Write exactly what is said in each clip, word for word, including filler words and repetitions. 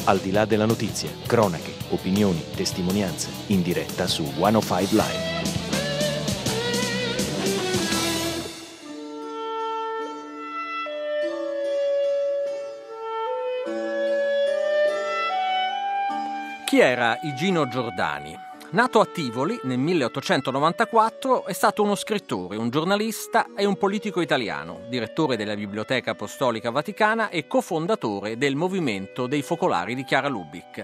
Al di là della notizia, cronache, opinioni, testimonianze, in diretta su centocinque Live. Chi era Igino Giordani? Nato a Tivoli nel milleottocentonovantaquattro, è stato uno scrittore, un giornalista e un politico italiano, direttore della Biblioteca Apostolica Vaticana e cofondatore del movimento dei Focolari di Chiara Lubich.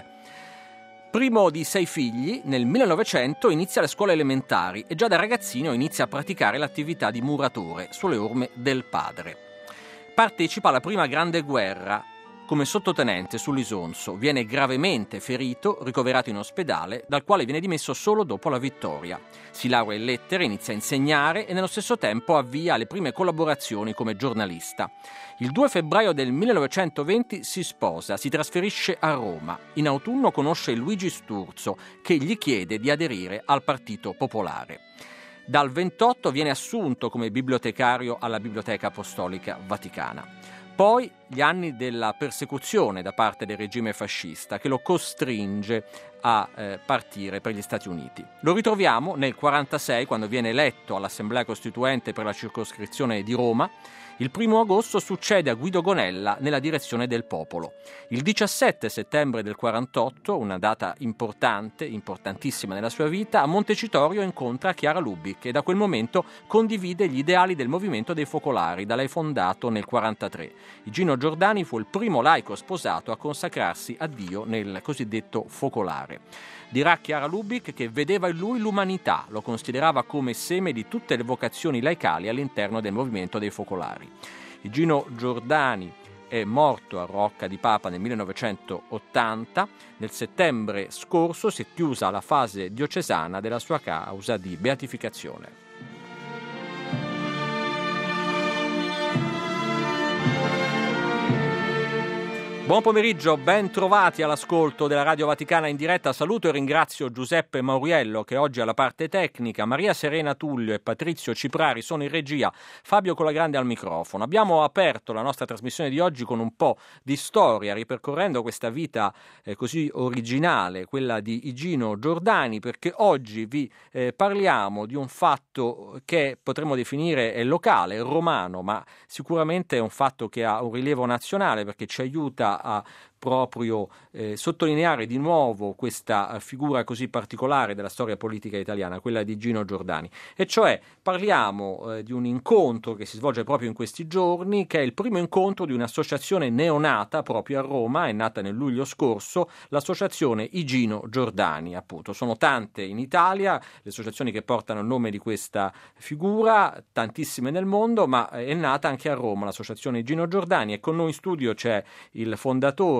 Primo di sei figli, nel millenovecento inizia le scuole elementari e già da ragazzino inizia a praticare l'attività di muratore sulle orme del padre. Partecipa alla prima grande guerra come sottotenente sull'Isonzo, viene gravemente ferito, ricoverato in ospedale, dal quale viene dimesso solo dopo la vittoria. Si laurea in lettere, inizia a insegnare e nello stesso tempo avvia le prime collaborazioni come giornalista. Il due febbraio del millenovecentoventi si sposa, si trasferisce a Roma. In autunno conosce Luigi Sturzo, che gli chiede di aderire al Partito Popolare. Dal ventotto viene assunto come bibliotecario alla Biblioteca Apostolica Vaticana. Poi gli anni della persecuzione da parte del regime fascista che lo costringe a eh, partire per gli Stati Uniti. Lo ritroviamo nel quarantasei, quando viene eletto all'Assemblea Costituente per la circoscrizione di Roma. Il primo agosto succede a Guido Gonella nella direzione del Popolo. Il diciassette settembre del quarantotto, una data importante, importantissima nella sua vita, a Montecitorio incontra Chiara Lubich e da quel momento condivide gli ideali del movimento dei Focolari, da lei fondato nel quarantatré. Igino Giordani fu il primo laico sposato a consacrarsi a Dio nel cosiddetto Focolare. Dirà Chiara Lubich che vedeva in lui l'umanità, lo considerava come seme di tutte le vocazioni laicali all'interno del movimento dei Focolari. Igino Giordani è morto a Rocca di Papa nel millenovecentottanta. Nel settembre scorso si è chiusa la fase diocesana della sua causa di beatificazione. Buon pomeriggio, ben trovati all'ascolto della Radio Vaticana in diretta. Saluto e ringrazio Giuseppe Mauriello che oggi è alla parte tecnica, Maria Serena Tullio e Patrizio Ciprari sono in regia, Fabio Colagrande al microfono. Abbiamo aperto la nostra trasmissione di oggi con un po' di storia, ripercorrendo questa vita eh, così originale, quella di Igino Giordani, perché oggi vi eh, parliamo di un fatto che potremmo definire è locale, romano, ma sicuramente è un fatto che ha un rilievo nazionale perché ci aiuta a proprio eh, sottolineare di nuovo questa figura così particolare della storia politica italiana, quella di Igino Giordani. E cioè parliamo eh, di un incontro che si svolge proprio in questi giorni, che è il primo incontro di un'associazione neonata proprio a Roma, è nata nel luglio scorso, l'associazione Igino Giordani, appunto. Sono tante in Italia le associazioni che portano il nome di questa figura, tantissime nel mondo, ma è nata anche a Roma l'associazione Igino Giordani e con noi in studio c'è il fondatore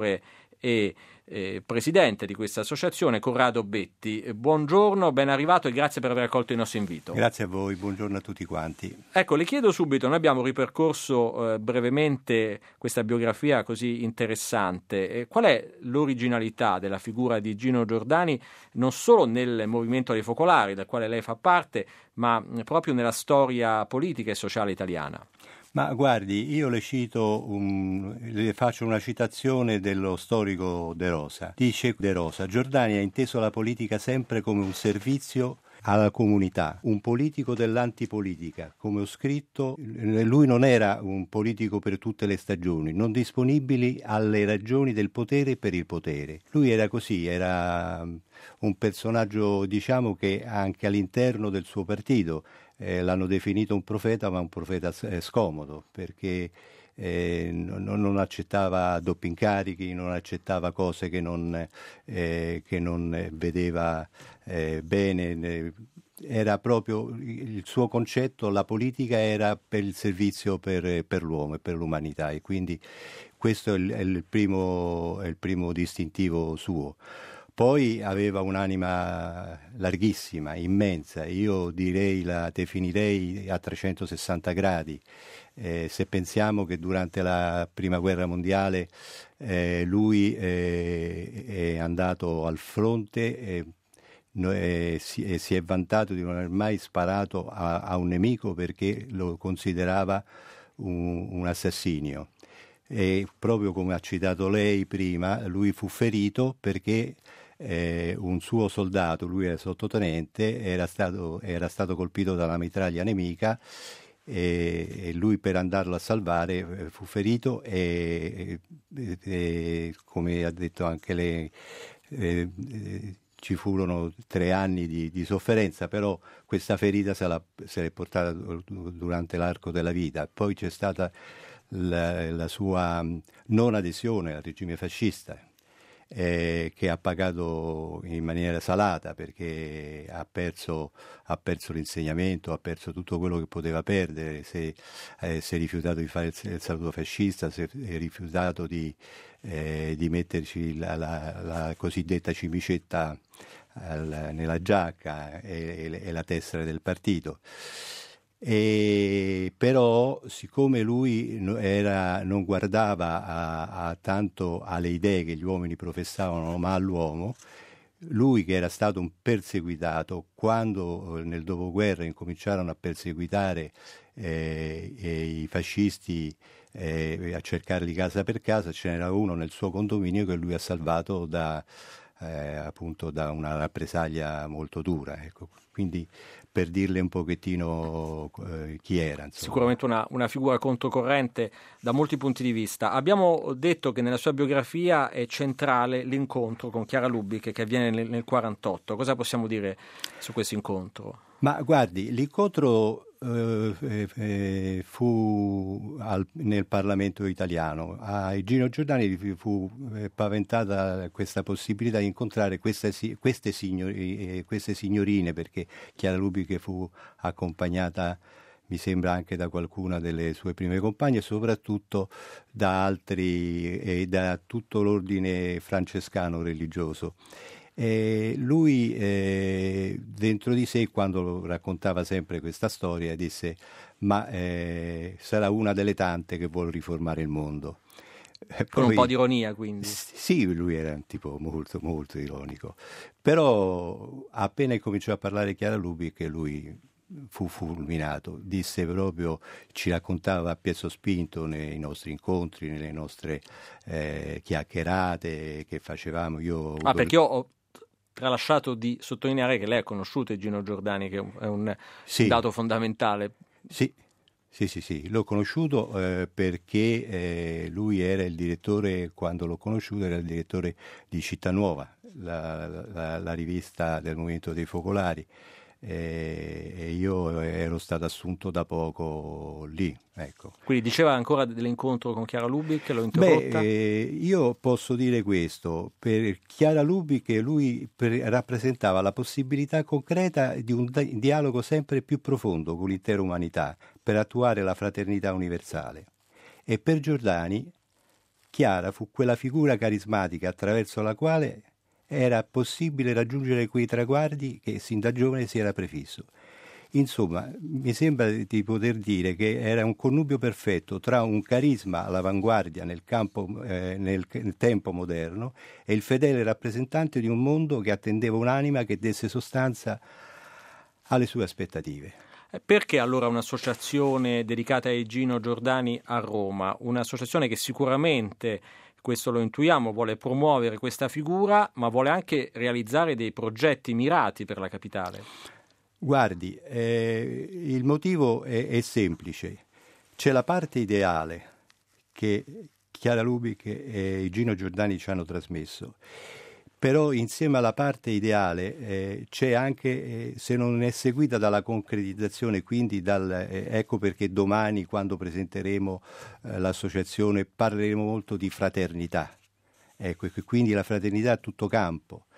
e eh, presidente di questa associazione, Corrado Betti. Buongiorno, ben arrivato e grazie per aver accolto il nostro invito. Grazie a voi, buongiorno a tutti quanti. Ecco, le chiedo subito, noi abbiamo ripercorso eh, brevemente questa biografia così interessante. Eh, qual è l'originalità della figura di Igino Giordani, non solo nel movimento dei Focolari, del quale lei fa parte, ma proprio nella storia politica e sociale italiana? Ma guardi, io le cito, un, le faccio una citazione dello storico De Rosa. Dice De Rosa: Giordani ha inteso la politica sempre come un servizio alla comunità, un politico dell'antipolitica. Come ho scritto, lui non era un politico per tutte le stagioni, non disponibili alle ragioni del potere per il potere. Lui era così, era un personaggio, diciamo, che anche all'interno del suo partito eh, l'hanno definito un profeta, ma un profeta eh, scomodo, perché Eh, non, non accettava doppi incarichi, non accettava cose che non, eh, che non vedeva eh, bene. Era proprio il suo concetto, la politica era per il servizio per, per l'uomo e per l'umanità, e quindi questo è il, è il primo, è il primo distintivo suo. Poi aveva un'anima larghissima, immensa, io direi, la definirei a trecentosessanta gradi. Eh, se pensiamo che durante la prima guerra mondiale eh, lui eh, è andato al fronte e eh, si, eh, si è vantato di non aver mai sparato a, a un nemico perché lo considerava un, un assassinio. E proprio come ha citato lei prima, lui fu ferito perché eh, un suo soldato, lui era sottotenente, era stato, era stato colpito da una mitraglia nemica e, e lui per andarlo a salvare eh, fu ferito e, e, e come ha detto anche lei eh, eh, ci furono tre anni di, di sofferenza, però questa ferita se, la, se l'è portata durante l'arco della vita. Poi c'è stata La, la sua non adesione al regime fascista, eh, che ha pagato in maniera salata perché ha perso, ha perso l'insegnamento, ha perso tutto quello che poteva perdere, si eh, è rifiutato di fare il, il saluto fascista, si è rifiutato di, eh, di metterci la, la, la cosiddetta cimicetta al, nella giacca e, e, e la tessera del partito. E però siccome lui era, non guardava a, a tanto alle idee che gli uomini professavano ma all'uomo, lui che era stato un perseguitato, quando nel dopoguerra incominciarono a perseguitare eh, i fascisti eh, a cercarli casa per casa, ce n'era uno nel suo condominio che lui ha salvato da, eh, appunto da una rappresaglia molto dura, ecco. Quindi per dirle un pochettino eh, chi era. Insomma. Sicuramente una, una figura controcorrente da molti punti di vista. Abbiamo detto che nella sua biografia è centrale l'incontro con Chiara Lubich che avviene nel, nel quarantotto. Cosa possiamo dire su questo incontro? Ma guardi, l'incontro eh, eh, fu al, nel Parlamento italiano. A Gino Giordani fu eh, paventata questa possibilità di incontrare queste, queste, signori, eh, queste signorine, perché Chiara Lubich fu accompagnata, mi sembra, anche da qualcuna delle sue prime compagne e soprattutto da altri e da tutto l'ordine francescano religioso. E lui eh, dentro di sé, quando raccontava sempre questa storia, disse: ma eh, sarà una delle tante che vuole riformare il mondo. E con poi, un po' di ironia, quindi. Sì, lui era un tipo molto molto ironico, però appena cominciò a parlare Chiara Lubich lui fu fulminato, disse proprio, ci raccontava a pezzo spinto nei nostri incontri, nelle nostre eh, chiacchierate che facevamo. Io ah, perché io ho tralasciato di sottolineare che lei ha conosciuto Gino Giordani, che è un sì. dato fondamentale. Sì, sì, sì, sì. L'ho conosciuto eh, perché eh, lui era il direttore, quando l'ho conosciuto era il direttore di Città Nuova, la, la, la rivista del Movimento dei Focolari, e, e io ero stato assunto da poco lì, ecco. Quindi diceva ancora dell'incontro con Chiara Lubich, l'ho interrotta? Beh, eh, io posso dire questo: per Chiara Lubich lui per, rappresentava la possibilità concreta di un di- dialogo sempre più profondo con l'intera umanità per attuare la fraternità universale, e per Giordani Chiara fu quella figura carismatica attraverso la quale era possibile raggiungere quei traguardi che sin da giovane si era prefisso. Insomma, mi sembra di poter dire che era un connubio perfetto tra un carisma all'avanguardia nel, campo, eh, nel, nel tempo moderno e il fedele rappresentante di un mondo che attendeva un'anima che desse sostanza alle sue aspettative. Perché allora un'associazione dedicata a Gino Giordani a Roma? Un'associazione che sicuramente, questo lo intuiamo, vuole promuovere questa figura, ma vuole anche realizzare dei progetti mirati per la capitale. Guardi, eh, il motivo è, è semplice. C'è la parte ideale che Chiara Lubich e Gino Giordani ci hanno trasmesso, però insieme alla parte ideale eh, c'è anche, eh, se non è seguita dalla concretizzazione, quindi dal, eh, ecco perché domani, quando presenteremo eh, l'associazione, parleremo molto di fraternità, ecco, quindi la fraternità a tutto campo.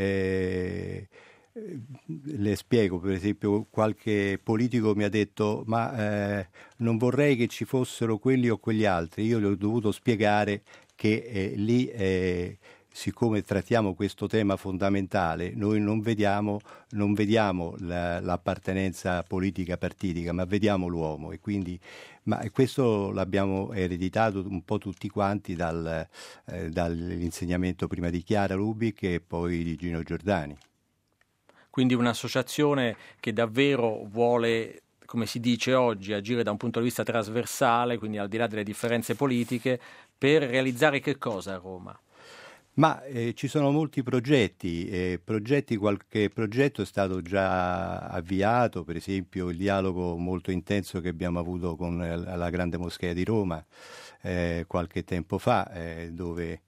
Eh, Le spiego, per esempio, qualche politico mi ha detto: ma eh, non vorrei che ci fossero quelli o quegli altri. Io gli ho dovuto spiegare che eh, lì, eh, siccome trattiamo questo tema fondamentale, noi non vediamo, non vediamo la, l'appartenenza politica partitica, ma vediamo l'uomo, e quindi ma questo l'abbiamo ereditato un po' tutti quanti dal, eh, dall'insegnamento prima di Chiara Lubich e poi di Gino Giordani. Quindi un'associazione che davvero vuole come si dice oggi, agire da un punto di vista trasversale, quindi al di là delle differenze politiche, per realizzare che cosa a Roma? Ma eh, ci sono molti progetti, eh, progetti, qualche progetto è stato già avviato, per esempio il dialogo molto intenso che abbiamo avuto con la, la Grande Moschea di Roma eh, qualche tempo fa, eh, dove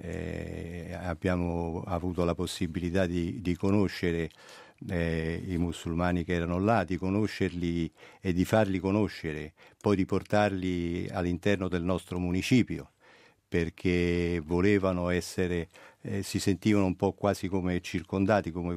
eh, abbiamo avuto la possibilità di, di conoscere eh, i musulmani che erano là, di conoscerli e di farli conoscere, poi di portarli all'interno del nostro municipio, perché volevano essere, eh, si sentivano un po' quasi come circondati, come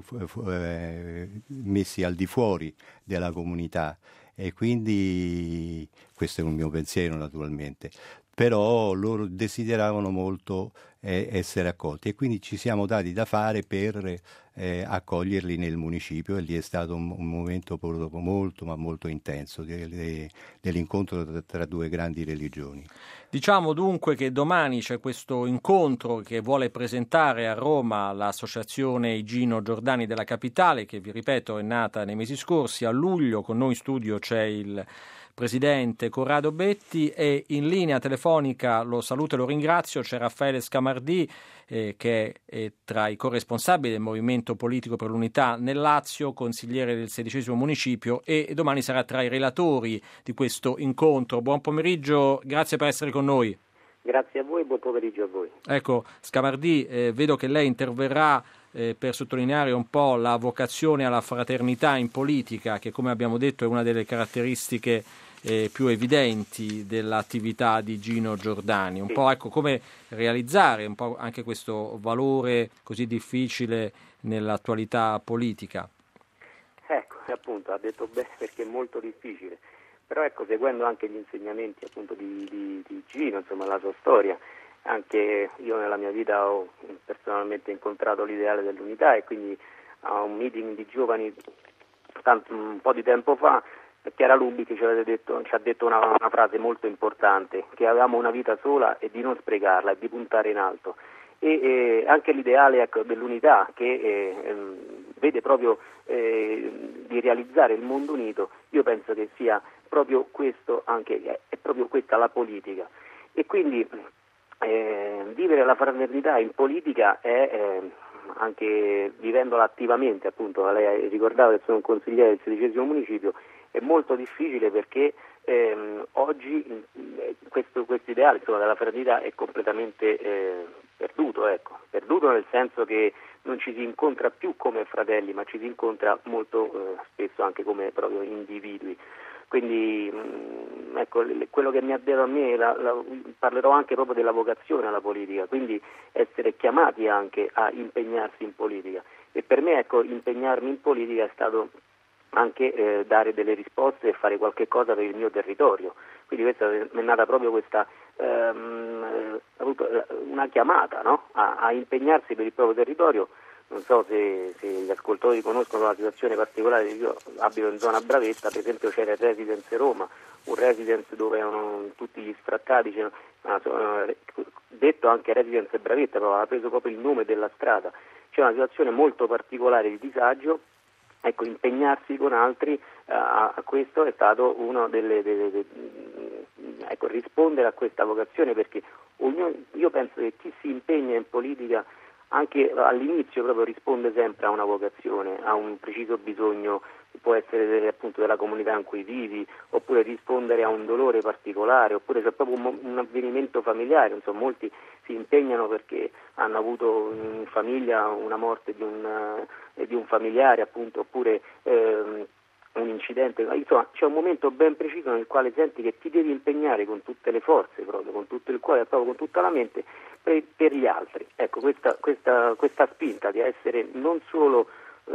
eh, messi al di fuori della comunità, e quindi questo è un mio pensiero naturalmente, però loro desideravano molto eh, essere accolti e quindi ci siamo dati da fare per eh, accoglierli nel municipio, e lì è stato un, un momento molto ma molto intenso de, de, dell'incontro tra, tra due grandi religioni. Diciamo dunque che domani c'è questo incontro che vuole presentare a Roma l'associazione Igino Giordani della Capitale, che vi ripeto è nata nei mesi scorsi. A luglio con noi in studio c'è il presidente Corrado Betti e in linea telefonica, lo saluto e lo ringrazio, c'è Raffaele Scamardì eh, che è tra i corresponsabili del Movimento Politico per l'Unità nel Lazio, consigliere del sedicesimo municipio, e domani sarà tra i relatori di questo incontro. Buon pomeriggio, grazie per essere con noi. Grazie a voi, buon pomeriggio a voi. Ecco, Scamardì, eh, vedo che lei interverrà eh, per sottolineare un po' la vocazione alla fraternità in politica, che come abbiamo detto è una delle caratteristiche eh, più evidenti dell'attività di Gino Giordani. Un sì. po' ecco come realizzare un po' anche questo valore così difficile nell'attualità politica. Ecco, appunto, ha detto bene, perché è molto difficile. Però ecco, seguendo anche gli insegnamenti appunto di, di, di Gino, insomma la sua storia, anche io nella mia vita ho personalmente incontrato l'ideale dell'unità, e quindi a un meeting di giovani tanto, un po' di tempo fa, Chiara Lubich ci, detto, ci ha detto una, una frase molto importante, che avevamo una vita sola e di non sprecarla e di puntare in alto. E eh, anche l'ideale ecco, dell'unità, che eh, ehm, vede proprio eh, di realizzare il mondo unito, io penso che sia proprio questo, anche è proprio questa la politica. E quindi eh, vivere la fraternità in politica è eh, anche vivendola attivamente, appunto lei ricordava che sono un consigliere del sedicesimo municipio, è molto difficile perché ehm, oggi questo ideale della fraternità è completamente eh, perduto, ecco, perduto nel senso che non ci si incontra più come fratelli, ma ci si incontra molto eh, spesso anche come proprio individui. Quindi mh, ecco, quello che mi ha detto a me, la, la, parlerò anche proprio della vocazione alla politica, quindi essere chiamati anche a impegnarsi in politica. E per me ecco, impegnarmi in politica è stato anche eh, dare delle risposte e fare qualche cosa per il mio territorio. Quindi questa è nata proprio questa ehm, una chiamata, no? a, a impegnarsi per il proprio territorio. Non so se, se gli ascoltatori conoscono la situazione particolare, io abito in zona Bravetta, per esempio c'era il Residence Roma, un residence dove erano tutti gli sfrattati, c'era, detto anche Residence Bravetta, però ha preso proprio il nome della strada. C'è una situazione molto particolare di disagio. Ecco, impegnarsi con altri uh, a questo è stato uno delle, delle, delle ecco, rispondere a questa vocazione, perché ognuno, io penso che chi si impegna in politica anche all'inizio proprio risponde sempre a una vocazione, a un preciso bisogno, può essere delle, appunto della comunità in cui vivi, oppure rispondere a un dolore particolare, oppure c'è proprio un, un avvenimento familiare. Insomma, molti si impegnano perché hanno avuto in famiglia una morte di un, eh, di un familiare, appunto, oppure ehm, un incidente. Insomma, c'è un momento ben preciso nel quale senti che ti devi impegnare con tutte le forze, proprio con tutto il cuore, proprio con tutta la mente, per, per gli altri. Ecco, questa, questa, questa spinta di essere non solo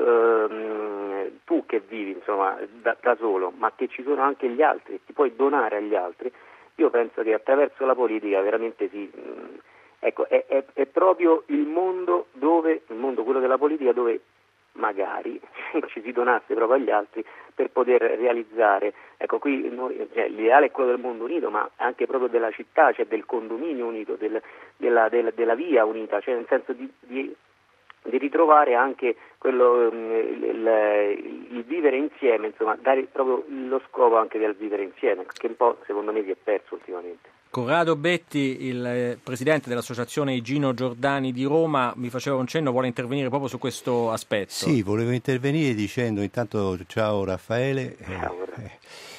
ehm, tu che vivi, insomma, da, da solo, ma che ci sono anche gli altri, ti puoi donare agli altri. Io penso che attraverso la politica veramente si, ecco, è, è, è proprio il mondo dove, il mondo quello della politica, dove magari ci si donasse proprio agli altri per poter realizzare, ecco qui noi, cioè, l'ideale è quello del mondo unito, ma anche proprio della città, cioè del condominio unito, del, della, del, della via unita, cioè nel senso di, di di ritrovare anche quello, il, il, il vivere insieme, insomma, dare proprio lo scopo anche del vivere insieme, che un po' secondo me si è perso ultimamente. Corrado Betti, il presidente dell'associazione Gino Giordani di Roma, mi faceva un cenno, vuole intervenire proprio su questo aspetto. Sì, volevo intervenire dicendo intanto ciao Raffaele. Ciao. Eh,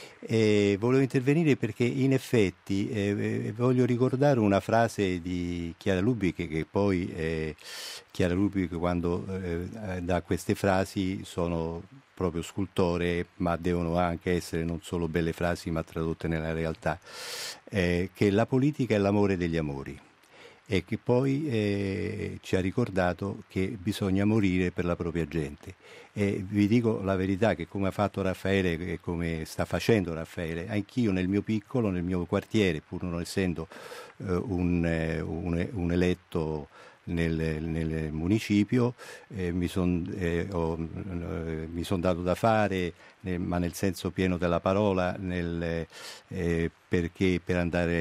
E volevo intervenire perché in effetti eh, voglio ricordare una frase di Chiara Lubich, che poi eh, Chiara Lubich quando eh, dà queste frasi sono proprio scultore, ma devono anche essere non solo belle frasi ma tradotte nella realtà, eh, che la politica è l'amore degli amori. E che poi eh, ci ha ricordato che bisogna morire per la propria gente. E vi dico la verità che come ha fatto Raffaele e come sta facendo Raffaele, anch'io nel mio piccolo, nel mio quartiere, pur non essendo eh, un, eh, un, un eletto nel, nel municipio, eh, mi sono eh, eh, son dato da fare, eh, ma nel senso pieno della parola, nel, eh, perché per andare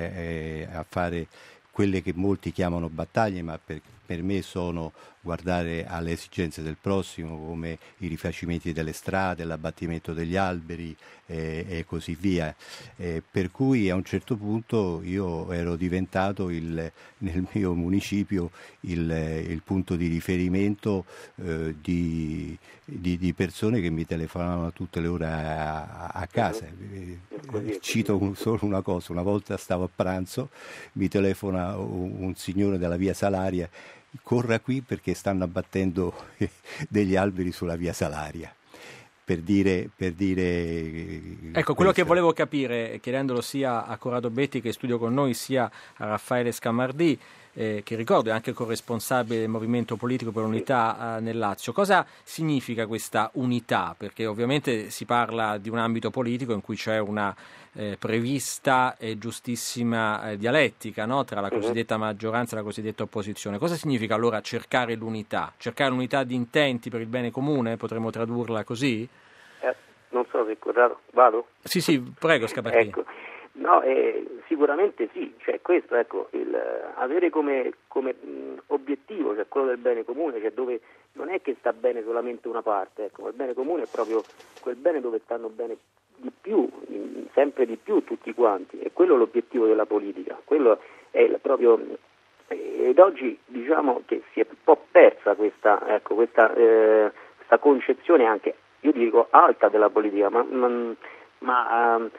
eh, a fare quelle che molti chiamano battaglie, ma per, per me sono guardare alle esigenze del prossimo, come i rifacimenti delle strade, l'abbattimento degli alberi eh, e così via. Eh, per cui a un certo punto io ero diventato il, nel mio municipio il, il punto di riferimento eh, di, di, di persone che mi telefonavano a tutte le ore a, a casa. Eh, cito un, solo una cosa: una volta stavo a pranzo, mi telefona un, un signore della via Salaria: corra qui perché stanno abbattendo degli alberi sulla via Salaria. Per dire, per dire ecco, quello che volevo capire, chiedendolo sia a Corrado Betti che è in studio con noi, sia a Raffaele Scamardì, eh, che ricordo è anche corresponsabile del Movimento Politico per l'Unità eh, nel Lazio. Cosa significa questa unità? Perché ovviamente si parla di un ambito politico in cui c'è una eh, prevista e giustissima eh, dialettica, no? Tra la cosiddetta maggioranza e la cosiddetta opposizione. Cosa significa allora cercare l'unità? Cercare l'unità di intenti per il bene comune? Potremmo tradurla così? Eh, non so se Corrado, vado? Sì, sì, prego Scamardì. Ecco. No, eh, sicuramente sì, cioè questo, ecco, il, avere come, come mh, obiettivo, cioè quello del bene comune, cioè dove non è che sta bene solamente una parte, ecco, il bene comune è proprio quel bene dove stanno bene di più, mh, sempre di più tutti quanti, e quello è l'obiettivo della politica, quello è il, proprio, eh, ed oggi diciamo che si è un po' persa questa, ecco, questa, eh, questa concezione anche, io dico alta della politica, ma, ma, ma um,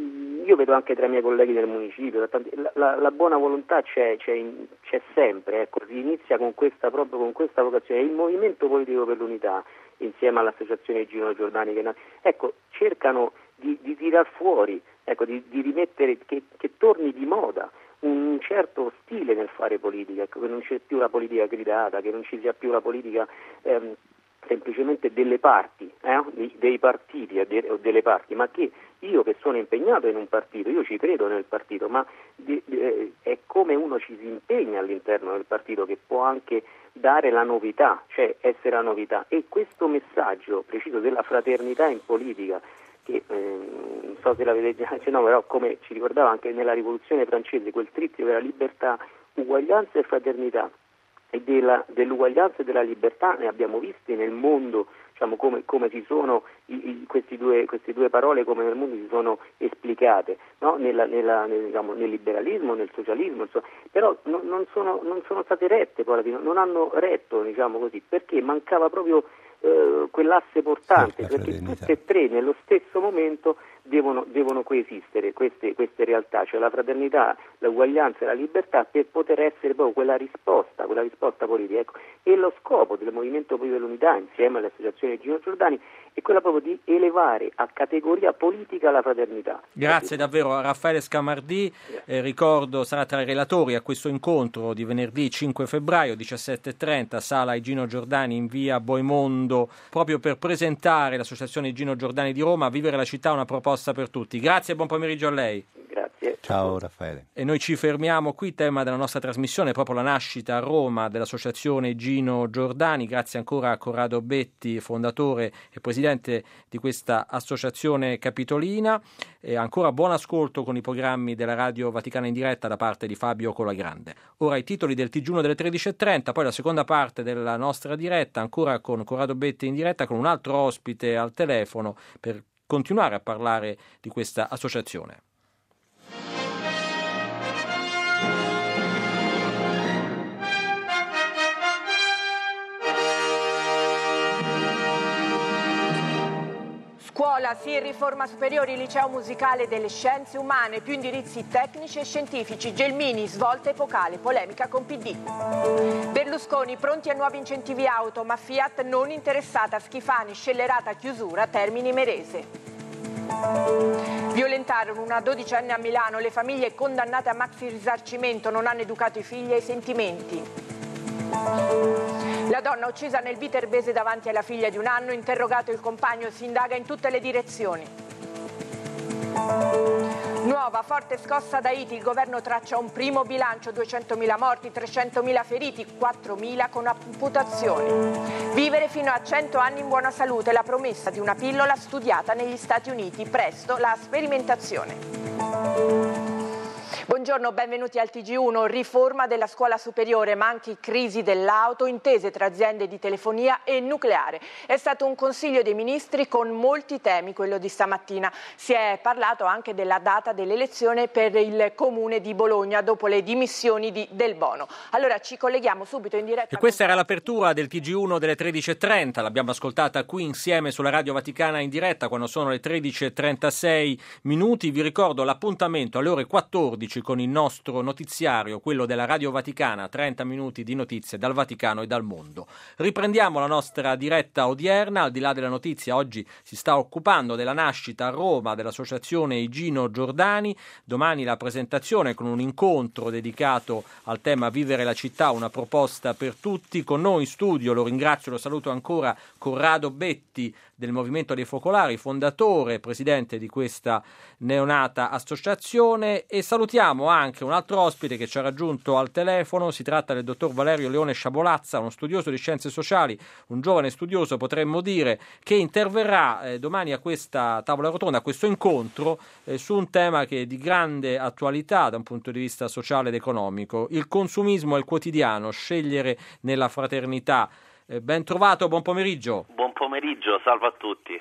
io vedo anche tra i miei colleghi del municipio, la, la, la buona volontà c'è, c'è, in, c'è sempre, ecco, si inizia con questa, proprio con questa vocazione. Il Movimento Politico per l'Unità, insieme all'associazione Gino Giordani, che, ecco, cercano di, di tirar fuori, ecco, di, di rimettere, che, che torni di moda un certo stile nel fare politica, ecco, che non c'è più la politica gridata, che non ci sia più la politica ehm, semplicemente delle parti, eh, dei partiti o delle parti, ma che io che sono impegnato in un partito, io ci credo nel partito, ma di, di, è come uno ci si impegna all'interno del partito che può anche dare la novità, cioè essere la novità. E questo messaggio preciso della fraternità in politica, che eh, non so se l'avete già, cioè no, però come ci ricordava anche nella rivoluzione francese, quel trittico della libertà, uguaglianza e fraternità, e della, dell'uguaglianza e della libertà ne abbiamo visti nel mondo, diciamo, come, come si sono i, i, questi due, queste due parole, come nel mondo si sono esplicate, no? nella, nella, nel, diciamo, nel liberalismo, nel socialismo, insomma. Però no, non, sono, non sono state rette, poi alla fine, non hanno retto, diciamo così, perché mancava proprio eh, quell'asse portante, perché tutte e tre nello stesso momento devono, devono coesistere queste, queste realtà, cioè la fraternità, l'uguaglianza e la libertà, per poter essere proprio quella risposta, quella risposta politica. Ecco. E lo scopo del Movimento Politico dell'Unità, insieme all'associazione Gino Giordani, è quella proprio di elevare a categoria politica la fraternità. Grazie davvero a Raffaele Scamardì, eh, ricordo sarà tra i relatori a questo incontro di venerdì cinque febbraio diciassette e trenta, sala Gino Giordani in via Boimondo, proprio per presentare l'associazione Gino Giordani di Roma, Vivere la città, una proposta per tutti. Grazie e buon pomeriggio a lei. Grazie. Ciao Raffaele. E noi ci fermiamo qui, tema della nostra trasmissione, proprio la nascita a Roma dell'associazione Gino Giordani. Grazie ancora a Corrado Betti, fondatore e presidente di questa associazione capitolina. E ancora buon ascolto con i programmi della Radio Vaticana in diretta da parte di Fabio Colagrande. Ora i titoli del T G uno delle tredici e trenta, poi la seconda parte della nostra diretta, ancora con Corrado Betti in diretta, con un altro ospite al telefono per continuare a parlare di questa associazione. Scuola, sì, riforma superiori, liceo musicale delle scienze umane, più indirizzi tecnici e scientifici, Gelmini, svolta epocale, polemica con P D. Berlusconi, pronti a nuovi incentivi auto, ma Fiat non interessata, Schifani, scellerata chiusura, Termini Merese. Violentarono una dodicenne a Milano, le famiglie condannate a maxi risarcimento non hanno educato i figli ai sentimenti. La donna uccisa nel Viterbese davanti alla figlia di un anno, interrogato il compagno, si indaga in tutte le direzioni. Nuova forte scossa da Haiti, il governo traccia un primo bilancio, duecentomila morti, trecentomila feriti, quattromila con amputazioni. Vivere fino a cento anni in buona salute, la promessa di una pillola studiata negli Stati Uniti, presto la sperimentazione. Buongiorno, benvenuti al T G uno. Riforma della scuola superiore, ma anche crisi dell'auto, intese tra aziende di telefonia e nucleare. È stato un consiglio dei ministri con molti temi, quello di stamattina. Si è parlato anche della data dell'elezione per il comune di Bologna dopo le dimissioni di Del Bono. Allora ci colleghiamo subito in diretta. E questa era l'apertura del T G uno delle tredici e trenta, l'abbiamo ascoltata qui insieme sulla Radio Vaticana in diretta quando sono le tredici e trentasei minuti. Vi ricordo l'appuntamento alle ore quattordici con il nostro notiziario, quello della Radio Vaticana, trenta minuti di notizie dal Vaticano e dal mondo. Riprendiamo la nostra diretta odierna, al di là della notizia oggi si sta occupando della nascita a Roma dell'associazione Gino Giordani, domani la presentazione con un incontro dedicato al tema Vivere la città, una proposta per tutti. Con noi in studio, lo ringrazio, lo saluto ancora, Corrado Betti del Movimento dei Focolari, fondatore e presidente di questa neonata associazione, e salutiamo anche un altro ospite che ci ha raggiunto al telefono. Si tratta del dottor Valerio Leone Sciabolazza, uno studioso di scienze sociali, un giovane studioso potremmo dire, che interverrà eh, domani a questa tavola rotonda, a questo incontro eh, su un tema che è di grande attualità da un punto di vista sociale ed economico: il consumismo e il quotidiano, scegliere nella fraternità. Eh, ben trovato, buon pomeriggio. Buon pomeriggio, salve a tutti.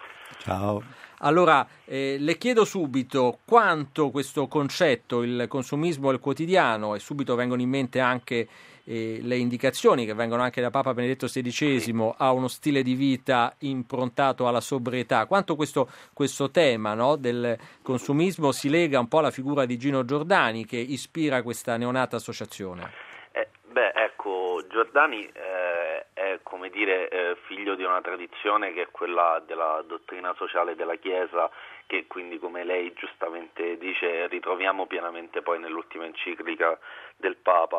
Ciao. Allora, eh, le chiedo subito quanto questo concetto, il consumismo e il quotidiano, e subito vengono in mente anche eh, le indicazioni che vengono anche da Papa Benedetto sedicesimo a uno stile di vita improntato alla sobrietà, quanto questo, questo tema, no, del consumismo si lega un po' alla figura di Gino Giordani che ispira questa neonata associazione. Eh, beh, ecco, Giordani eh, è, come dire, eh, figlio di una tradizione che è quella della dottrina sociale della Chiesa, che quindi, come lei giustamente dice, ritroviamo pienamente poi nell'ultima enciclica del Papa.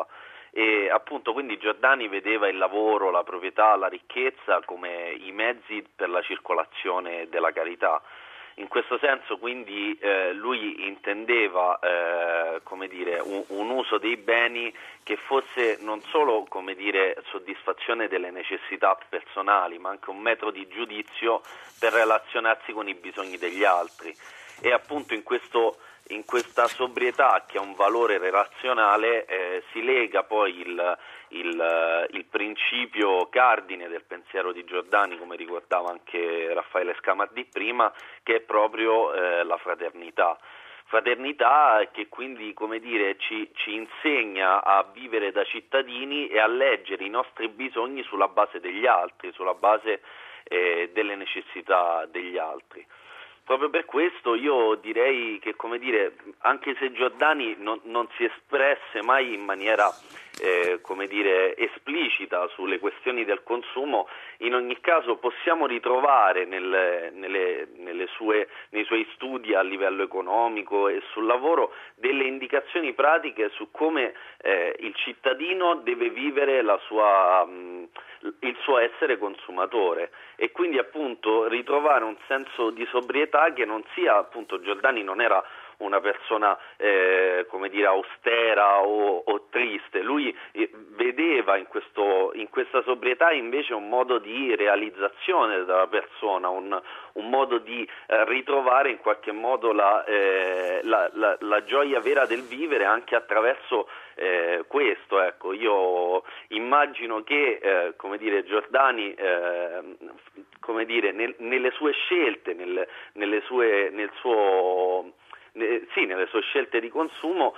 E appunto quindi Giordani vedeva il lavoro, la proprietà, la ricchezza come i mezzi per la circolazione della carità. In questo senso quindi eh, lui intendeva eh, come dire, un, un uso dei beni che fosse non solo, come dire, soddisfazione delle necessità personali, ma anche un metro di giudizio per relazionarsi con i bisogni degli altri. E appunto in questo in questa sobrietà, che ha un valore relazionale, eh, si lega poi il, il, il principio cardine del pensiero di Giordani, come ricordava anche Raffaele Scamardi prima, che è proprio eh, la fraternità. Fraternità che quindi, come dire, ci, ci insegna a vivere da cittadini e a leggere i nostri bisogni sulla base degli altri, sulla base eh, delle necessità degli altri. Proprio per questo io direi che, come dire, anche se Giordani non, non si espresse mai in maniera eh, come dire, esplicita sulle questioni del consumo, in ogni caso possiamo ritrovare nelle, nelle, nelle sue, nei suoi studi a livello economico e sul lavoro delle indicazioni pratiche su come eh, il cittadino deve vivere la sua, mh, il suo essere consumatore, e quindi appunto ritrovare un senso di sobrietà che non sia, appunto, Giordani non era una persona eh, come dire austera o, o triste. Lui eh, vedeva in, questo, in questa sobrietà invece un modo di realizzazione della persona, un, un modo di eh, ritrovare in qualche modo la, eh, la, la, la gioia vera del vivere anche attraverso eh, questo. Ecco, io immagino che eh, come dire Giordani eh, come dire nel, nelle sue scelte, nel, nelle sue, nel suo Sì, nelle sue scelte di consumo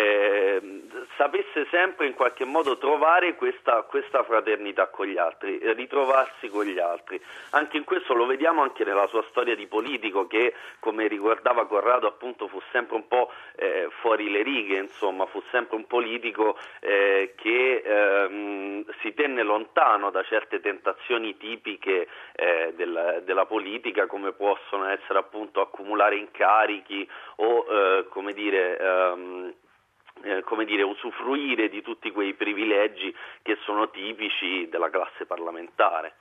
eh, sapesse sempre in qualche modo trovare questa, questa fraternità con gli altri, ritrovarsi con gli altri. Anche in questo lo vediamo anche nella sua storia di politico, che come ricordava Corrado appunto fu sempre un po' eh, fuori le righe, insomma fu sempre un politico eh, che ehm, si tenne lontano da certe tentazioni tipiche eh, della, della politica, come possono essere appunto accumulare incarichi o eh, come dire ehm, eh, come dire usufruire di tutti quei privilegi che sono tipici della classe parlamentare.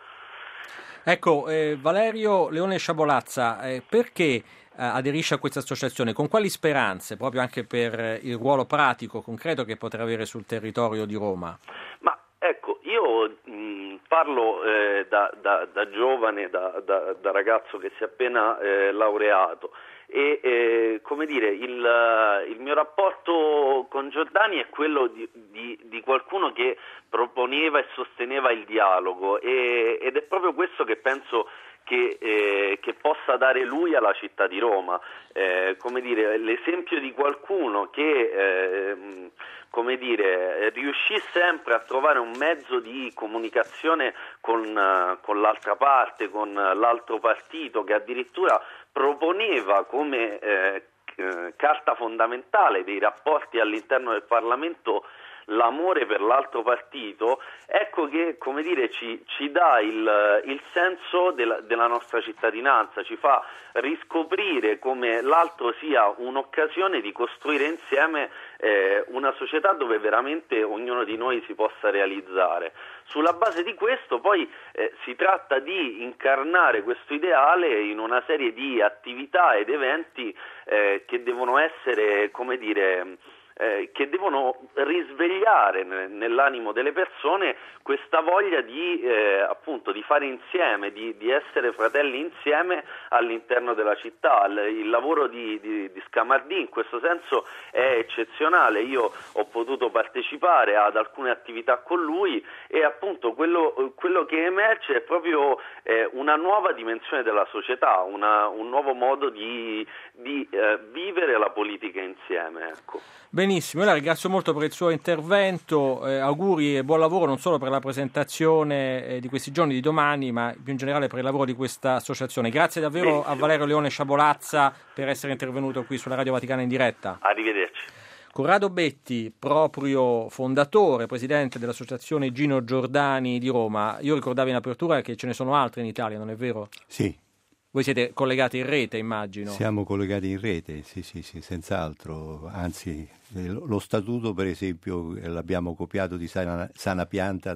Ecco, eh, Valerio Leone Sciabolazza, eh, perché eh, aderisce a questa associazione? Con quali speranze, proprio anche per il ruolo pratico, concreto che potrà avere sul territorio di Roma? Ma ecco, io mh, parlo eh, da, da, da giovane, da, da, da ragazzo che si è appena eh, laureato. E eh, come dire, il, il mio rapporto con Giordani è quello di, di, di qualcuno che proponeva e sosteneva il dialogo, e, ed è proprio questo che penso che, eh, che possa dare lui alla città di Roma, eh, come dire, l'esempio di qualcuno che eh, come dire, riuscì sempre a trovare un mezzo di comunicazione con, con l'altra parte, con l'altro partito, che addirittura proponeva come eh, carta fondamentale dei rapporti all'interno del Parlamento l'amore per l'altro partito. Ecco che, come dire, ci, ci dà il, il senso della, della nostra cittadinanza, ci fa riscoprire come l'altro sia un'occasione di costruire insieme eh, una società dove veramente ognuno di noi si possa realizzare. Sulla base di questo poi eh, si tratta di incarnare questo ideale in una serie di attività ed eventi eh, che devono essere, come dire, Eh, che devono risvegliare nell'animo delle persone questa voglia di eh, appunto di fare insieme, di, di essere fratelli insieme all'interno della città. Il, il lavoro di, di, di Scamardì in questo senso è eccezionale. Io ho potuto partecipare ad alcune attività con lui e appunto quello, quello che emerge è proprio eh, una nuova dimensione della società, una, un nuovo modo di, di eh, vivere la politica insieme, ecco. Benissimo, io la ringrazio molto per il suo intervento, eh, auguri e buon lavoro non solo per la presentazione eh, di questi giorni, di domani, ma più in generale per il lavoro di questa associazione. Grazie davvero Benissimo. a Valerio Leone Sciabolazza per essere intervenuto qui sulla Radio Vaticana in diretta. Arrivederci. Corrado Betti, proprio fondatore, presidente dell'associazione Gino Giordani di Roma. Io ricordavo in apertura che ce ne sono altre in Italia, non è vero? Sì. Voi siete collegati in rete, immagino. Siamo collegati in rete, sì, sì, sì, senz'altro. Anzi, lo statuto, per esempio, l'abbiamo copiato di sana, sana pianta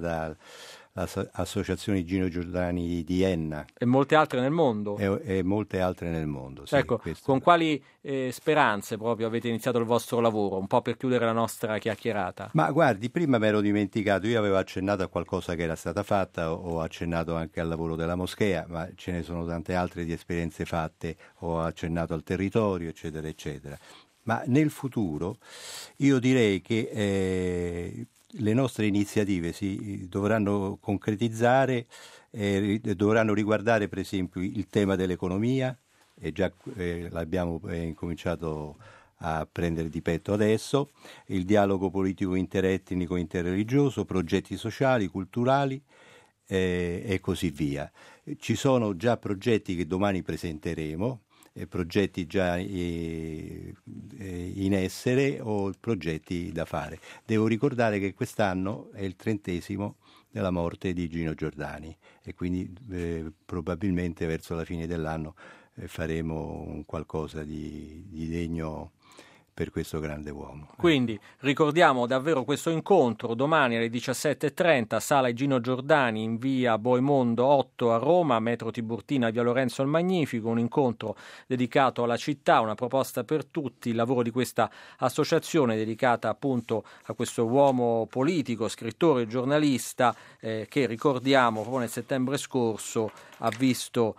dall'associazione Gino Giordani di Enna. E molte altre nel mondo. E, e molte altre nel mondo, sì. Ecco, questo. Con quali eh, speranze proprio avete iniziato il vostro lavoro? Un po' per chiudere la nostra chiacchierata. Ma guardi, prima mi ero dimenticato, io avevo accennato a qualcosa che era stata fatta, ho accennato anche al lavoro della moschea, ma ce ne sono tante altre di esperienze fatte, ho accennato al territorio, eccetera, eccetera. Ma nel futuro io direi che eh, le nostre iniziative si dovranno concretizzare, eh, dovranno riguardare per esempio il tema dell'economia, e già eh, l'abbiamo eh, incominciato a prendere di petto adesso, il dialogo politico interetnico, interreligioso, progetti sociali, culturali eh, e così via. Ci sono già progetti che domani presenteremo, eh, progetti già eh, in essere o progetti da fare. Devo ricordare che quest'anno è il trentesimo della morte di Gino Giordani e quindi eh, probabilmente verso la fine dell'anno eh, faremo un qualcosa di, di degno per questo grande uomo. Quindi ricordiamo davvero questo incontro domani alle diciassette e trenta, Sala Gino Giordani in via Boemondo otto a Roma, metro Tiburtina, via Lorenzo il Magnifico, un incontro dedicato alla città, una proposta per tutti, il lavoro di questa associazione dedicata appunto a questo uomo politico, scrittore e giornalista eh, che ricordiamo proprio nel settembre scorso ha visto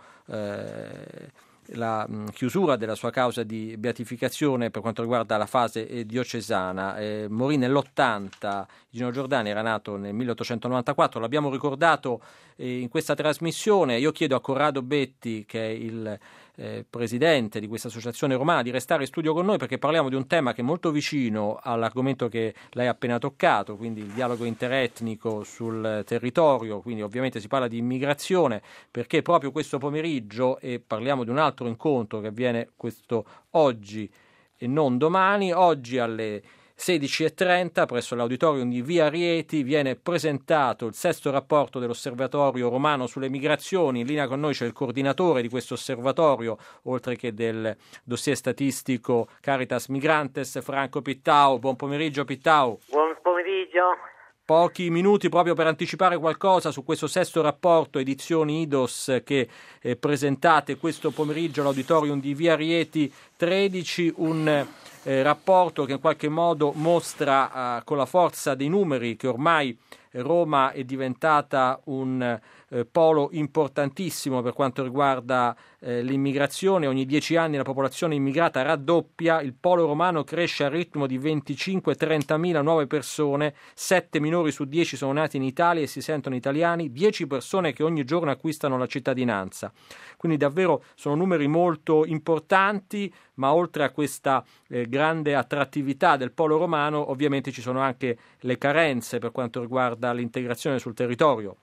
eh, la mh, chiusura della sua causa di beatificazione per quanto riguarda la fase eh, diocesana. Eh, morì nell'ottanta, Gino Giordani era nato nel milleottocentonovantaquattro, l'abbiamo ricordato eh, in questa trasmissione. Io chiedo a Corrado Betti, che è il eh, presidente di questa associazione romana, di restare in studio con noi perché parliamo di un tema che è molto vicino all'argomento che lei ha appena toccato, quindi il dialogo interetnico sul territorio, quindi ovviamente si parla di immigrazione, perché proprio questo pomeriggio, e parliamo di un altro incontro che avviene questo oggi e non domani, oggi alle sedici e trenta presso l'auditorium di Via Rieti viene presentato il sesto rapporto dell'Osservatorio Romano sulle migrazioni. In linea con noi c'è il coordinatore di questo osservatorio, oltre che del dossier statistico Caritas Migrantes, Franco Pittau. Buon pomeriggio Pittau. Buon pomeriggio. Pochi minuti proprio per anticipare qualcosa su questo sesto rapporto edizioni I D O S che eh, presentate questo pomeriggio all'auditorium di Via Rieti tredici, un eh, rapporto che in qualche modo mostra eh, con la forza dei numeri che ormai Roma è diventata un eh, polo importantissimo per quanto riguarda eh, l'immigrazione. Ogni dieci anni la popolazione immigrata raddoppia, il polo romano cresce al ritmo di venticinque trentamila nuove persone, sette minori su dieci sono nati in Italia e si sentono italiani, dieci persone che ogni giorno acquistano la cittadinanza. Quindi davvero sono numeri molto importanti, ma oltre a questa eh, grande attrattività del polo romano ovviamente ci sono anche le carenze per quanto riguarda l'integrazione sul territorio.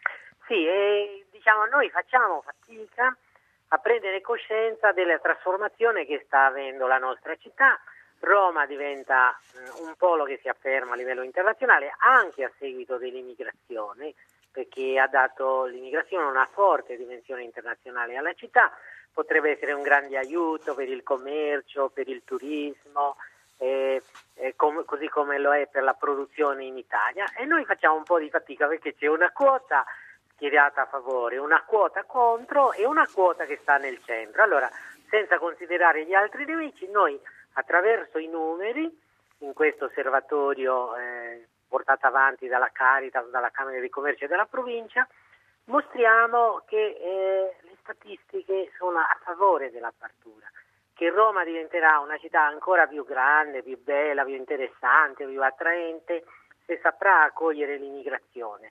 Sì, e diciamo noi facciamo fatica a prendere coscienza della trasformazione che sta avendo la nostra città. Roma diventa mh, un polo che si afferma a livello internazionale anche a seguito dell'immigrazione, perché ha dato l'immigrazione una forte dimensione internazionale alla città, potrebbe essere un grande aiuto per il commercio, per il turismo, eh, eh, com- così come lo è per la produzione in Italia, e noi facciamo un po' di fatica perché c'è una quota schierata a favore, una quota contro e una quota che sta nel centro. Allora, senza considerare gli altri nemici, noi attraverso i numeri in questo osservatorio eh, portato avanti dalla Caritas, dalla Camera di Commercio della provincia, mostriamo che eh, le statistiche sono a favore dell'apertura, che Roma diventerà una città ancora più grande, più bella, più interessante, più attraente se saprà accogliere l'immigrazione.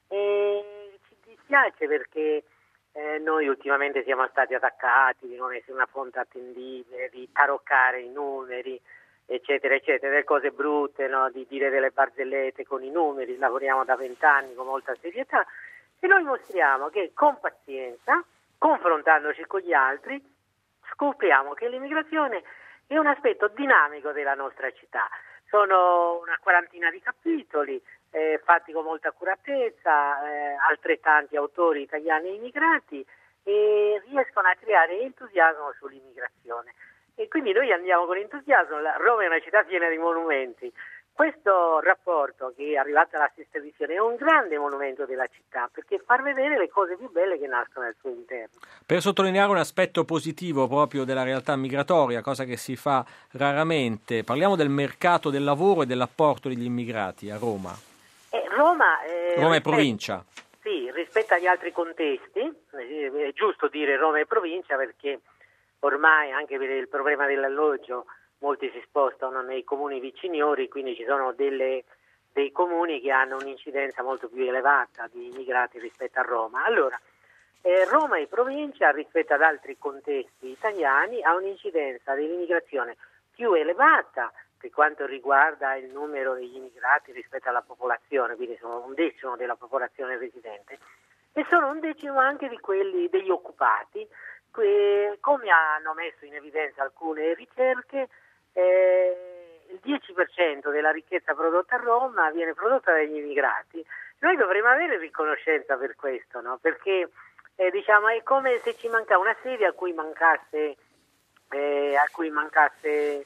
E ci dispiace perché eh, noi ultimamente siamo stati attaccati di non essere una fonte attendibile, di taroccare i numeri, eccetera, eccetera, delle cose brutte, no? Di dire delle barzellette con i numeri. Lavoriamo da vent'anni con molta serietà e noi mostriamo che con pazienza, confrontandoci con gli altri, scopriamo che l'immigrazione è un aspetto dinamico della nostra città. Sono una quarantina di capitoli eh, fatti con molta accuratezza, eh, altrettanti autori italiani e immigrati, e riescono a creare entusiasmo sull'immigrazione. E quindi noi andiamo con entusiasmo. Roma è una città piena di monumenti. Questo rapporto che è arrivato alla sesta edizione è un grande monumento della città, perché far vedere le cose più belle che nascono al suo interno. Per sottolineare un aspetto positivo proprio della realtà migratoria, cosa che si fa raramente, parliamo del mercato del lavoro e dell'apporto degli immigrati a Roma. Eh, Roma, eh, Roma è rispetto, provincia. Sì, rispetto agli altri contesti, eh, è giusto dire Roma è provincia perché ormai anche per il problema dell'alloggio molti si spostano nei comuni viciniori, quindi ci sono delle, dei comuni che hanno un'incidenza molto più elevata di immigrati rispetto a Roma. Allora, eh, Roma è provincia rispetto ad altri contesti italiani, ha un'incidenza dell'immigrazione più elevata per quanto riguarda il numero degli immigrati rispetto alla popolazione, quindi sono un decimo della popolazione residente, e sono un decimo anche di quelli degli occupati, que- come hanno messo in evidenza alcune ricerche. Eh, il dieci per cento della ricchezza prodotta a Roma viene prodotta dagli immigrati. Noi dovremmo avere riconoscenza per questo, no? Perché eh, diciamo è come se ci manca una sedia a cui mancasse, eh, a cui mancasse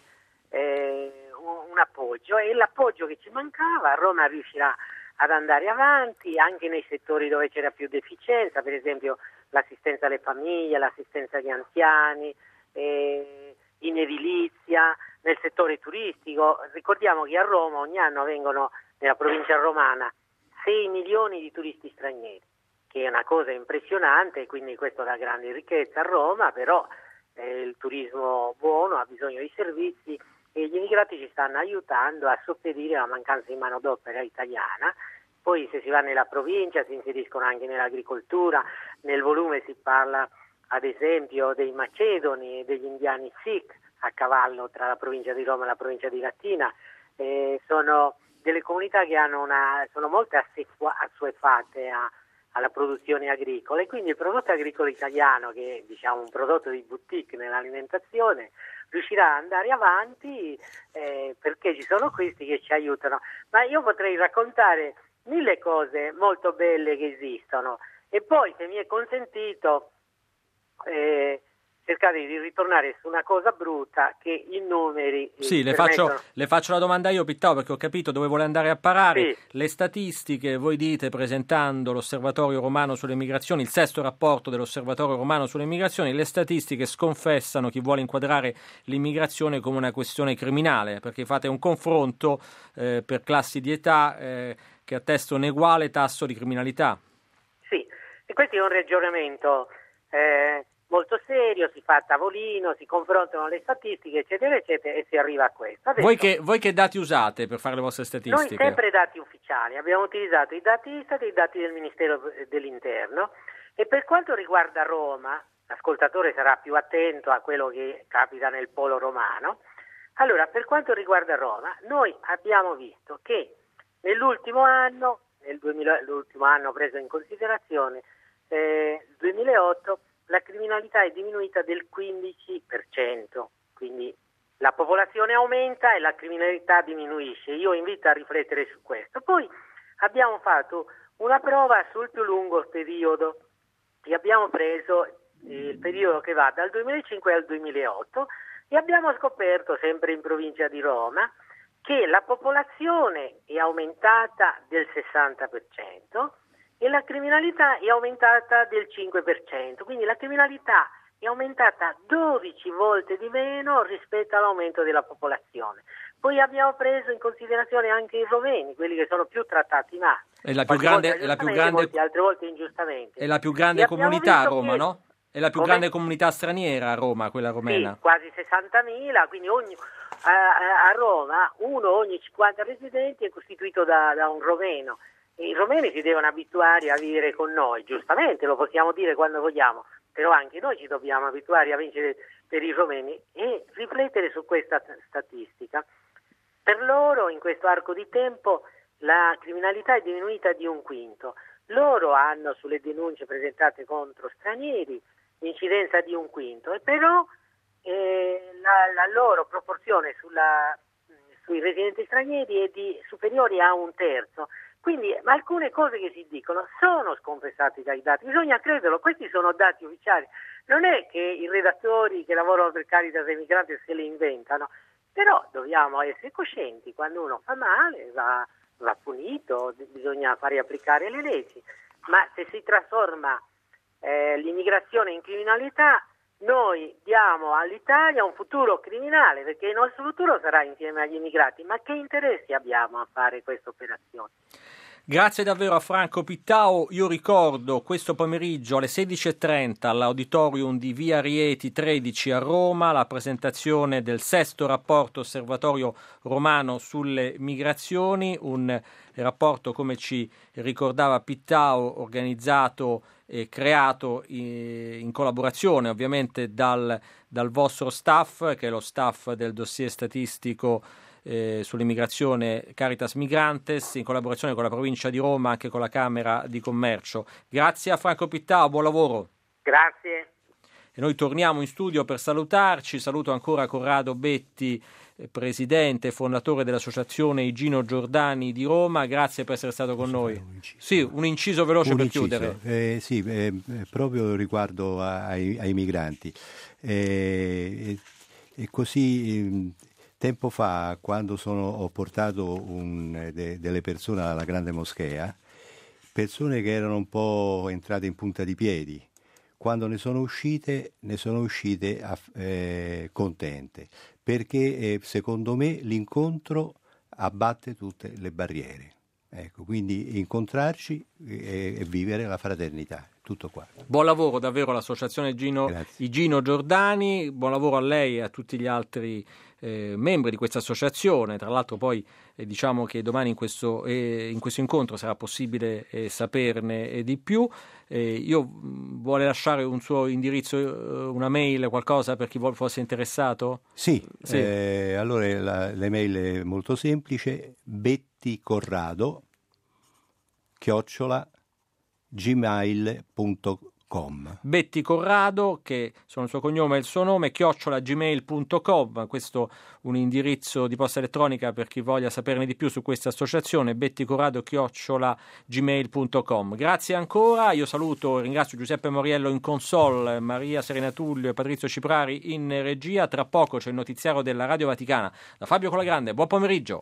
eh, un, un appoggio, e l'appoggio che ci mancava Roma riuscirà ad andare avanti anche nei settori dove c'era più deficienza, per esempio l'assistenza alle famiglie, l'assistenza agli anziani, eh, in edilizia, nel settore turistico. Ricordiamo che a Roma ogni anno vengono, nella provincia romana, sei milioni di turisti stranieri, che è una cosa impressionante, quindi questo dà grande ricchezza a Roma, però eh, il turismo buono ha bisogno di servizi e gli immigrati ci stanno aiutando a sopperire alla mancanza di manodopera italiana. Poi se si va nella provincia si inseriscono anche nell'agricoltura, nel volume si parla ad esempio dei macedoni e degli indiani Sikh a cavallo tra la provincia di Roma e la provincia di Latina, eh, sono delle comunità che hanno una, sono molto assuefatte a, alla produzione agricola, e quindi il prodotto agricolo italiano, che è diciamo un prodotto di boutique nell'alimentazione, riuscirà ad andare avanti eh, perché ci sono questi che ci aiutano. Ma io potrei raccontare mille cose molto belle che esistono, e poi, se mi è consentito, eh, cercare di ritornare su una cosa brutta, che i numeri... Sì, le faccio, le faccio la domanda io, Pittau, perché ho capito dove vuole andare a parare. Sì. Le statistiche, voi dite, presentando l'Osservatorio Romano sulle migrazioni, il sesto rapporto dell'Osservatorio Romano sulle migrazioni, le statistiche sconfessano chi vuole inquadrare l'immigrazione come una questione criminale, perché fate un confronto eh, per classi di età eh, che attesta un uguale tasso di criminalità. Sì, e questo è un ragionamento... Eh, molto serio, si fa a tavolino, si confrontano le statistiche, eccetera, eccetera, e si arriva a questo. Adesso, voi, che, voi che dati usate per fare le vostre statistiche? Noi sempre dati ufficiali, abbiamo utilizzato i dati Istat e i dati del Ministero dell'Interno, e per quanto riguarda Roma, l'ascoltatore sarà più attento a quello che capita nel polo romano. Allora, per quanto riguarda Roma, noi abbiamo visto che nell'ultimo anno, nel duemila, l'ultimo anno preso in considerazione, eh, duemilaotto, la criminalità è diminuita del quindici per cento, quindi la popolazione aumenta e la criminalità diminuisce. Io invito a riflettere su questo. Poi abbiamo fatto una prova sul più lungo periodo, e abbiamo preso il periodo che va dal duemilacinque al duemilaotto, e abbiamo scoperto, sempre in provincia di Roma, che la popolazione è aumentata del sessanta per cento, e la criminalità è aumentata del cinque per cento, quindi la criminalità è aumentata dodici volte di meno rispetto all'aumento della popolazione. Poi abbiamo preso in considerazione anche i roveni, quelli che sono più trattati male. È la più grande, è la più grande, molte altre volte ingiustamente. È la più grande comunità a Roma, che, no? È la più come? grande comunità straniera a Roma, quella romena. Sì, quasi sessantamila, quindi ogni, a, a Roma uno ogni cinquanta residenti è costituito da, da un romeno. I romeni si devono abituare a vivere con noi, giustamente, lo possiamo dire quando vogliamo, però anche noi ci dobbiamo abituare a vincere per i romeni e riflettere su questa statistica. Per loro in questo arco di tempo la criminalità è diminuita di un quinto. Loro hanno sulle denunce presentate contro stranieri l'incidenza di un quinto, e però eh, la, la loro proporzione sulla, sui residenti stranieri è di superiore a un terzo. Quindi alcune cose che si dicono sono sconfessate dai dati, bisogna crederlo, questi sono dati ufficiali, non è che i redattori che lavorano per Caritas e Migranti se le inventano, però dobbiamo essere coscienti, quando uno fa male va, va punito, bisogna fare applicare le leggi, ma se si trasforma eh, l'immigrazione in criminalità, noi diamo all'Italia un futuro criminale, perché il nostro futuro sarà insieme agli immigrati. Ma che interessi abbiamo a fare questa operazione? Grazie davvero a Franco Pittau. Io ricordo questo pomeriggio alle sedici e trenta all'auditorium di Via Rieti tredici a Roma la presentazione del sesto rapporto Osservatorio Romano sulle migrazioni, un rapporto, come ci ricordava Pittau, organizzato e creato in collaborazione ovviamente dal, dal vostro staff, che è lo staff del dossier statistico eh, sull'immigrazione Caritas Migrantes, in collaborazione con la provincia di Roma, anche con la Camera di Commercio. Grazie a Franco Pittau, buon lavoro. Grazie. E noi torniamo in studio per salutarci. Saluto ancora Corrado Betti, presidente e fondatore dell'associazione Igino Giordani di Roma. Grazie per essere stato con noi. Un sì, un inciso veloce un per inciso. chiudere. Eh, sì, eh, proprio riguardo ai, ai migranti. Eh, e così eh, Tempo fa, quando sono, ho portato un, de, delle persone alla Grande Moschea, persone che erano un po' entrate in punta di piedi, quando ne sono uscite, ne sono uscite eh, contente, perché eh, secondo me l'incontro abbatte tutte le barriere. Ecco, quindi incontrarci e, e vivere la fraternità, tutto qua. Buon lavoro davvero all'associazione Gino, i Gino Giordani, buon lavoro a lei e a tutti gli altri eh, membri di questa associazione. Tra l'altro poi eh, diciamo che domani in questo, eh, in questo incontro sarà possibile eh, saperne eh, di più. Eh, io mh, vuole lasciare un suo indirizzo, eh, una mail, qualcosa per chi vuol, fosse interessato? Sì, sì. Eh, allora la, l'email è molto semplice, Betty Corrado chiocciola gmail punto com. Betty Corrado, che sono il suo cognome e il suo nome, chiocciola gmail punto com. Questo un indirizzo di posta elettronica per chi voglia saperne di più su questa associazione, Betty Corrado chiocciola gmail punto com. Grazie ancora, io saluto e ringrazio Giuseppe Moriello in console, Maria Serena Tullio e Patrizio Ciprari in regia. Tra poco c'è il notiziario della Radio Vaticana. Da Fabio Colagrande, buon pomeriggio.